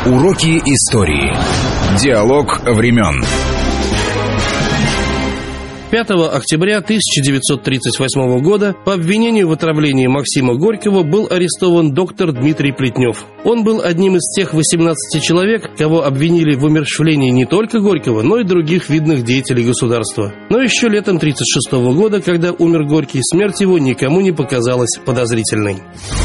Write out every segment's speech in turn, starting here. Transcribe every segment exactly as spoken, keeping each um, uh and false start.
Уроки истории. Диалог времен. пятого октября тысяча девятьсот тридцать восьмого года по обвинению в отравлении Максима Горького был арестован доктор Дмитрий Плетнев. Он был одним из тех восемнадцати человек, кого обвинили в умерщвлении не только Горького, но и других видных деятелей государства. Но еще летом тридцать шестого года, когда умер Горький, смерть его никому не показалась подозрительной.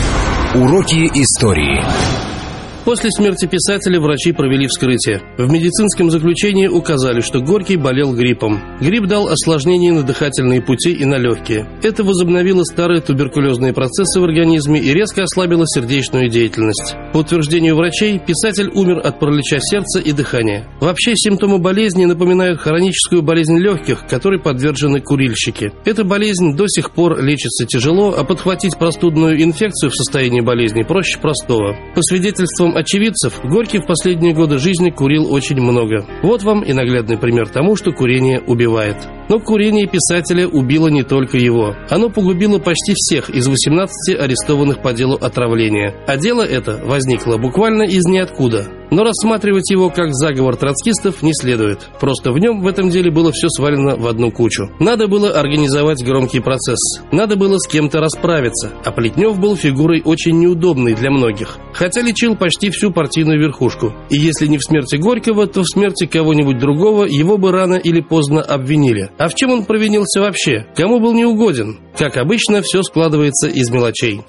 Уроки истории. После смерти писателя врачи провели вскрытие. В медицинском заключении указали, что Горький болел гриппом. Грипп дал осложнения на дыхательные пути и на легкие. Это возобновило старые туберкулезные процессы в организме и резко ослабило сердечную деятельность. По утверждению врачей, писатель умер от паралича сердца и дыхания. Вообще, симптомы болезни напоминают хроническую болезнь легких, которой подвержены курильщики. Эта болезнь до сих пор лечится тяжело, а подхватить простудную инфекцию в состоянии болезни проще простого. По свидетельствам очевидцев, Горький в последние годы жизни курил очень много. Вот вам и наглядный пример тому, что курение убивает. Но курение писателя убило не только его. Оно погубило почти всех из восемнадцати арестованных по делу отравления. А дело это возникло буквально из ниоткуда. Но рассматривать его как заговор троцкистов не следует. Просто в нем в этом деле было все свалено в одну кучу. Надо было организовать громкий процесс. Надо было с кем-то расправиться. А Плетнев был фигурой очень неудобной для многих. Хотя лечил почти всю партийную верхушку. И если не в смерти Горького, то в смерти кого-нибудь другого его бы рано или поздно обвинили. А в чем он провинился вообще? Кому был неугоден? Как обычно, все складывается из мелочей.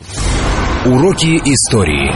Уроки истории.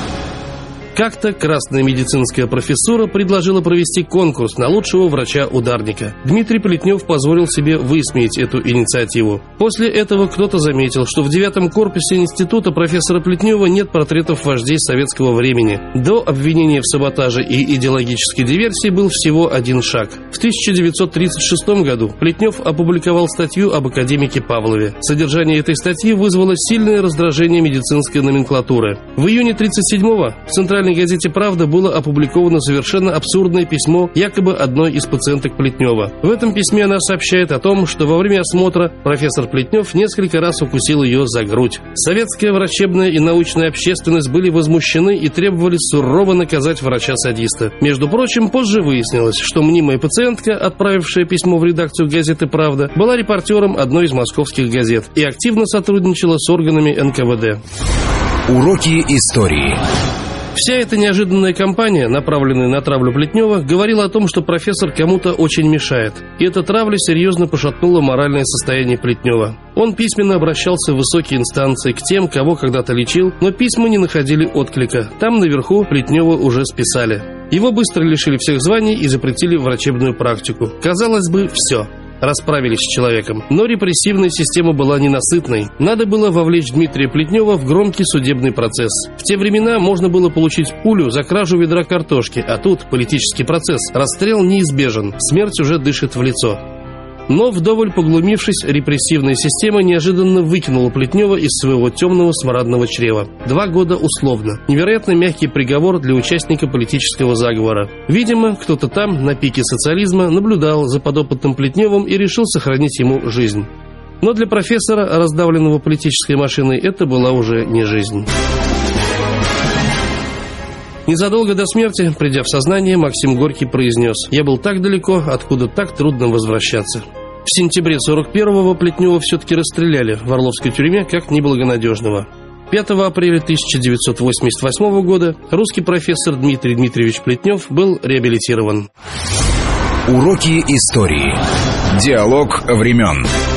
Как-то красная медицинская профессура предложила провести конкурс на лучшего врача-ударника. Дмитрий Плетнев позволил себе высмеять эту инициативу. После этого кто-то заметил, что в девятом корпусе института профессора Плетнева нет портретов вождей советского времени. До обвинения в саботаже и идеологической диверсии был всего один шаг. В тысяча девятьсот тридцать шестом году Плетнев опубликовал статью об академике Павлове. Содержание этой статьи вызвало сильное раздражение медицинской номенклатуры. В июне тридцать седьмого в Центральной В газете «Правда» было опубликовано совершенно абсурдное письмо якобы одной из пациенток Плетнева. В этом письме она сообщает о том, что во время осмотра профессор Плетнев несколько раз укусил ее за грудь. Советская врачебная и научная общественность были возмущены и требовали сурово наказать врача-садиста. Между прочим, позже выяснилось, что мнимая пациентка, отправившая письмо в редакцию газеты «Правда», была репортером одной из московских газет и активно сотрудничала с органами эн ка вэ дэ. Уроки истории. Вся эта неожиданная кампания, направленная на травлю Плетнева, говорила о том, что профессор кому-то очень мешает. И эта травля серьезно пошатнула моральное состояние Плетнева. Он письменно обращался в высокие инстанции к тем, кого когда-то лечил, но письма не находили отклика. Там наверху Плетнева уже списали. Его быстро лишили всех званий и запретили врачебную практику. Казалось бы, все. Расправились с человеком. Но репрессивная система была ненасытной. Надо было вовлечь Дмитрия Плетнева в громкий судебный процесс. В те времена можно было получить пулю за кражу ведра картошки, а тут политический процесс. Расстрел неизбежен, смерть уже дышит в лицо. Но, вдоволь поглумившись, репрессивная система неожиданно выкинула Плетнева из своего темного смрадного чрева. Два года условно. Невероятно мягкий приговор для участника политического заговора. Видимо, кто-то там, на пике социализма, наблюдал за подопытным Плетневым и решил сохранить ему жизнь. Но для профессора, раздавленного политической машиной, это была уже не жизнь. Незадолго до смерти, придя в сознание, Максим Горький произнес: «Я был так далеко, откуда так трудно возвращаться». В сентябре сорок первого Плетнева все-таки расстреляли в Орловской тюрьме как неблагонадежного. пятого апреля тысяча девятьсот восемьдесят восьмого года русский профессор Дмитрий Дмитриевич Плетнев был реабилитирован. Уроки истории. Диалог времен.